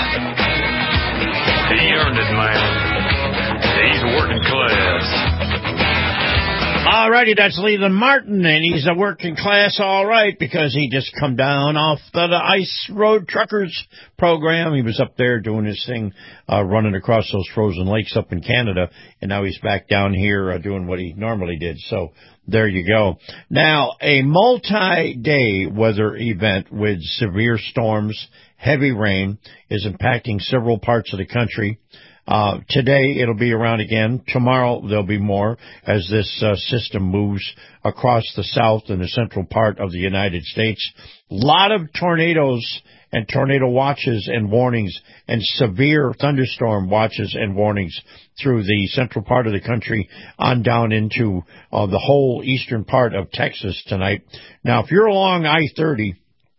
He earned it, man. He's working class. All righty, that's Leland Martin, and he's a working class all right because he just come down off the, the Ice Road Truckers program. He was up there doing his thing, uh, running across those frozen lakes up in Canada, and now he's back down here uh, doing what he normally did. So there you go. Now, a multi-day weather event with severe storms, heavy rain is impacting several parts of the country. Uh, today it'll be around again. Tomorrow there'll be more as this uh, system moves across the south and the central part of the United States. A lot of tornadoes and tornado watches and warnings and severe thunderstorm watches and warnings through the central part of the country on down into uh, the whole eastern part of Texas tonight. Now, if you're along I thirty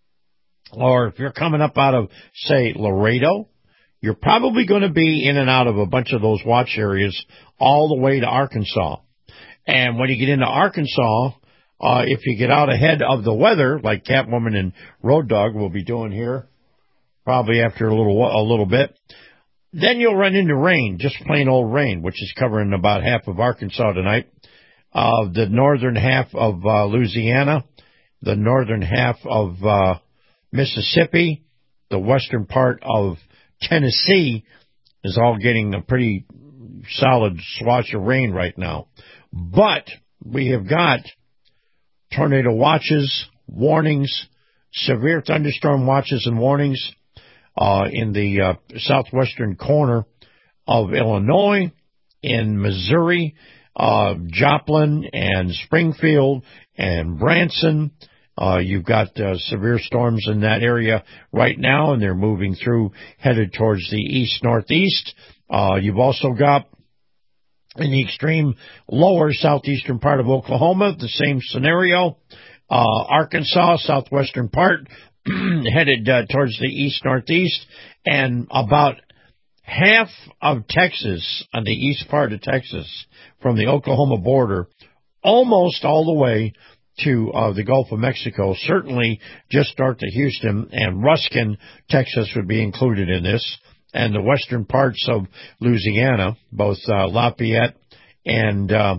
or if you're coming up out of, say, Laredo, you're probably going to be in and out of a bunch of those watch areas all the way to Arkansas. And when you get into Arkansas, uh, if you get out ahead of the weather, like Catwoman and Road Dog will be doing here, probably after a little a little bit, then you'll run into rain, just plain old rain, which is covering about half of Arkansas tonight, uh, the northern half of uh, Louisiana, the northern half of uh, Mississippi, the western part of Tennessee is all getting a pretty solid swash of rain right now. But we have got tornado watches, warnings, severe thunderstorm watches and warnings uh, in the uh, southwestern corner of Illinois, in Missouri, uh, Joplin and Springfield and Branson. Uh, you've got uh, severe storms in that area right now, and they're moving through, headed towards the east-northeast. Uh, you've also got, in the extreme lower southeastern part of Oklahoma, the same scenario. Uh, Arkansas, southwestern part, headed uh, towards the east-northeast, and about half of Texas, on the east part of Texas, from the Oklahoma border, almost all the way to uh, the Gulf of Mexico, certainly just north of Houston, and Ruskin, Texas, would be included in this, and the western parts of Louisiana, both uh, Lafayette and, uh,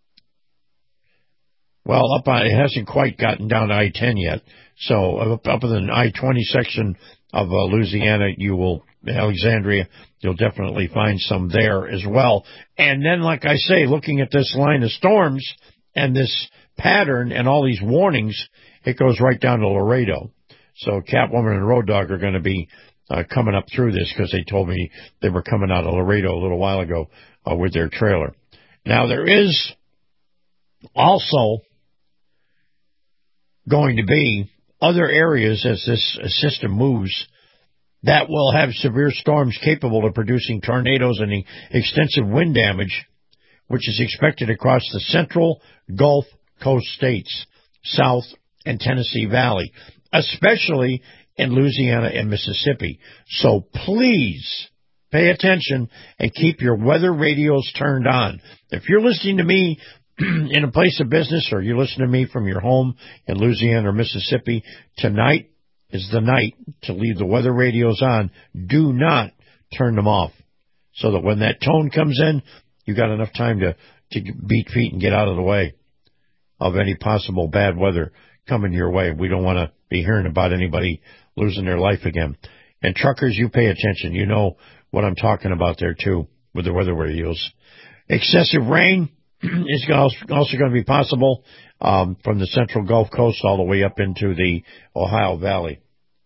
well, up on, it hasn't quite gotten down to I ten yet, so up, up in the I twenty section of uh, Louisiana, you will, Alexandria, you'll definitely find some there as well. And then, like I say, looking at this line of storms and this pattern and all these warnings, it goes right down to Laredo. So Catwoman and Road Dog are going to be uh, coming up through this because they told me they were coming out of Laredo a little while ago uh, with their trailer. Now, there is also going to be other areas as this system moves that will have severe storms capable of producing tornadoes and extensive wind damage, which is expected across the central Gulf Coast states, South and Tennessee Valley, especially in Louisiana and Mississippi. So please pay attention and keep your weather radios turned on. If you're listening to me in a place of business or you're listening to me from your home in Louisiana or Mississippi, tonight is the night to leave the weather radios on. Do not turn them off so that when that tone comes in, you got enough time to, to beat feet and get out of the way of any possible bad weather coming your way. We don't want to be hearing about anybody losing their life again. And truckers, you pay attention. You know what I'm talking about there, too, with the weather radios. Excessive rain is also going to be possible um, from the central Gulf Coast all the way up into the Ohio Valley.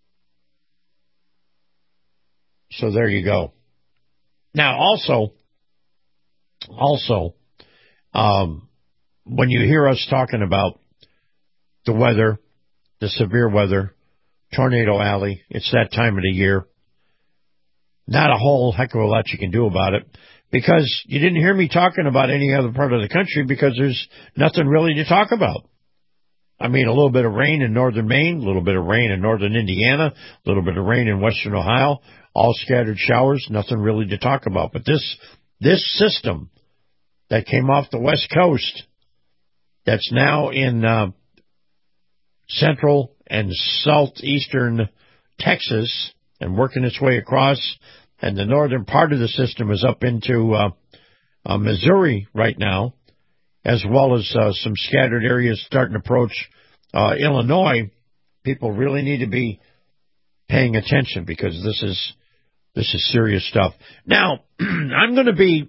So there you go. Now, also, also, um, when you hear us talking about the weather, the severe weather, Tornado Alley, it's that time of the year. Not a whole heck of a lot you can do about it because you didn't hear me talking about any other part of the country because there's nothing really to talk about. I mean, a little bit of rain in northern Maine, a little bit of rain in northern Indiana, a little bit of rain in western Ohio, all scattered showers, nothing really to talk about. But this this system that came off the west coast, that's now in uh, central and southeastern Texas and working its way across, and the northern part of the system is up into uh, uh, Missouri right now, as well as uh, some scattered areas starting to approach uh, Illinois, people really need to be paying attention because this is this is serious stuff. Now, I'm going to be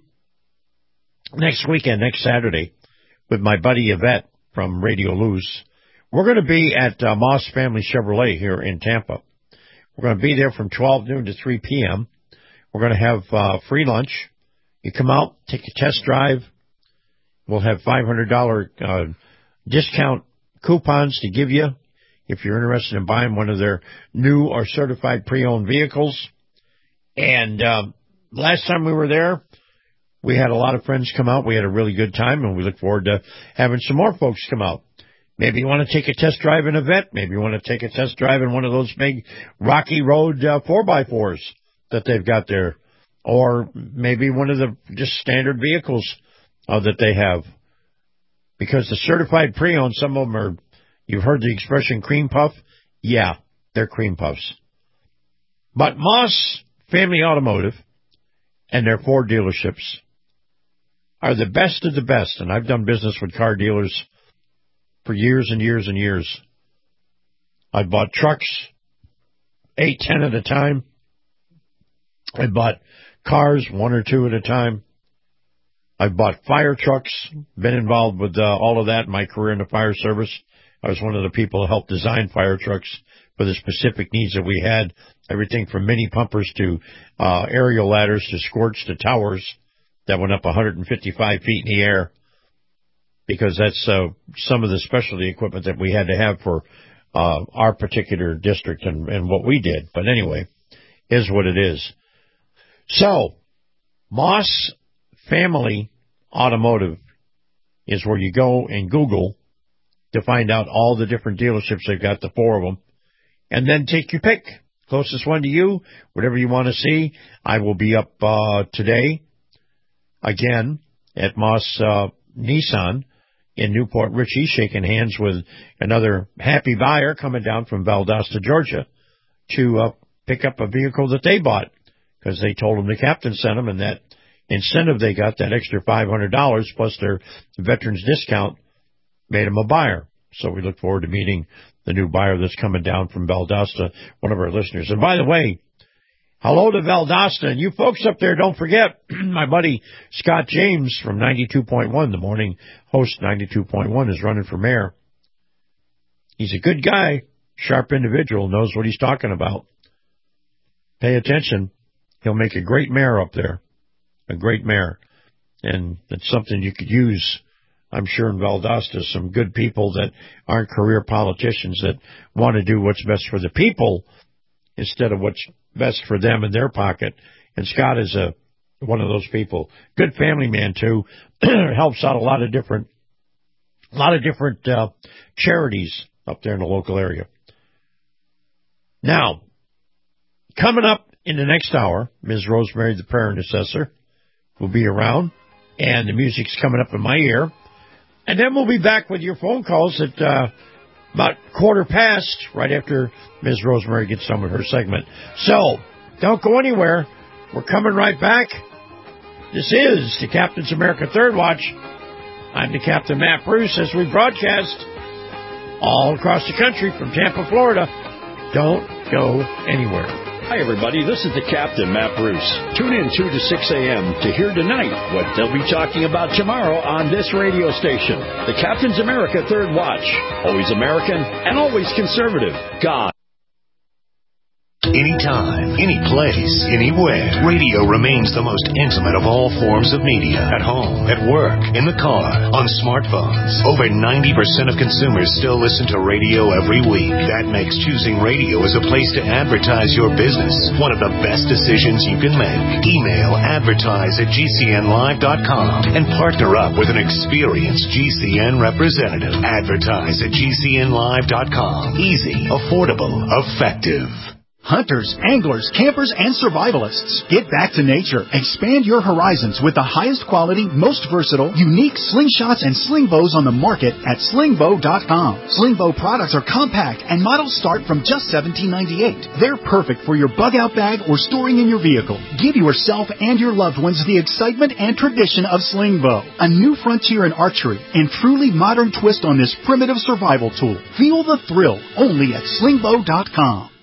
next weekend, next Saturday, with my buddy Yvette from Radio Luz. We're going to be at uh, Moss Family Chevrolet here in Tampa. We're going to be there from twelve noon to three p.m. We're going to have uh, free lunch. You come out, take a test drive. We'll have five hundred dollars uh, discount coupons to give you if you're interested in buying one of their new or certified pre-owned vehicles. And uh, last time we were there, we had a lot of friends come out. We had a really good time, and we look forward to having some more folks come out. Maybe you want to take a test drive in a Vet. Maybe you want to take a test drive in one of those big Rocky Road uh, four by fours that they've got there. Or maybe one of the just standard vehicles uh, that they have. Because the certified pre-owned, some of them are, you've heard the expression cream puff? Yeah, they're cream puffs. But Moss Family Automotive and their Ford dealerships are the best of the best. And I've done business with car dealers for years and years and years. I bought trucks, eight, ten at a time. I bought cars, one or two at a time. I bought fire trucks, been involved with uh, all of that in my career in the fire service. I was one of the people who helped design fire trucks for the specific needs that we had, everything from mini pumpers to uh, aerial ladders to squirts to towers that went up one hundred fifty-five feet in the air, because that's uh, some of the specialty equipment that we had to have for uh, our particular district and, and what we did. But anyway, is what it is. So, Moss Family Automotive is where you go and Google to find out all the different dealerships. They've got the four of them. And then take your pick. Closest one to you, whatever you want to see. I will be up uh, today, again, at Moss uh, Nissan in Newport Richie, shaking hands with another happy buyer coming down from Valdosta, Georgia, to uh, pick up a vehicle that they bought, because they told them the captain sent them, and that incentive they got, that extra five hundred dollars plus their veterans discount, made them a buyer. So we look forward to meeting the new buyer that's coming down from Valdosta, one of our listeners. And by the way, hello to Valdosta, and you folks up there, don't forget, my buddy Scott James from ninety-two point one, the morning host ninety-two point one, is running for mayor. He's a good guy, sharp individual, knows what he's talking about. Pay attention. He'll make a great mayor up there, a great mayor. And it's something you could use, I'm sure, in Valdosta, some good people that aren't career politicians that want to do what's best for the people instead of what's best for them in their pocket. And Scott is a one of those people. Good family man, too. Helps out a lot of different, a lot of different uh, charities up there in the local area. Now, coming up in the next hour, Miz Rosemary, the prayer intercessor, will be around, and the music's coming up in my ear. And then we'll be back with your phone calls at uh, about quarter past, right after Miz Rosemary gets done with her segment. So, don't go anywhere. We're coming right back. This is the Captain's America Third Watch. I'm the Captain Matt Bruce as we broadcast all across the country from Tampa, Florida. Don't go anywhere. Hi, everybody. This is the Captain, Matt Bruce. Tune in two to six a.m. to hear tonight what they'll be talking about tomorrow on this radio station. The Captain's America Third Watch. Always American and always conservative. God. Anytime, any place, anywhere. Radio remains the most intimate of all forms of media. At home, at work, in the car, on smartphones. Over ninety percent of consumers still listen to radio every week. That makes choosing radio as a place to advertise your business one of the best decisions you can make. Email advertise at G C N live dot com and partner up with an experienced G C N representative. Advertise at G C N live dot com. Easy, affordable, effective. Hunters, anglers, campers, and survivalists, get back to nature. Expand your horizons with the highest quality, most versatile, unique slingshots and sling bows on the market at sling bow dot com. Sling bow products are compact and models start from just seventeen ninety-eight. They're perfect for your bug-out bag or storing in your vehicle. Give yourself and your loved ones the excitement and tradition of sling bow. A new frontier in archery and truly modern twist on this primitive survival tool. Feel the thrill only at sling bow dot com.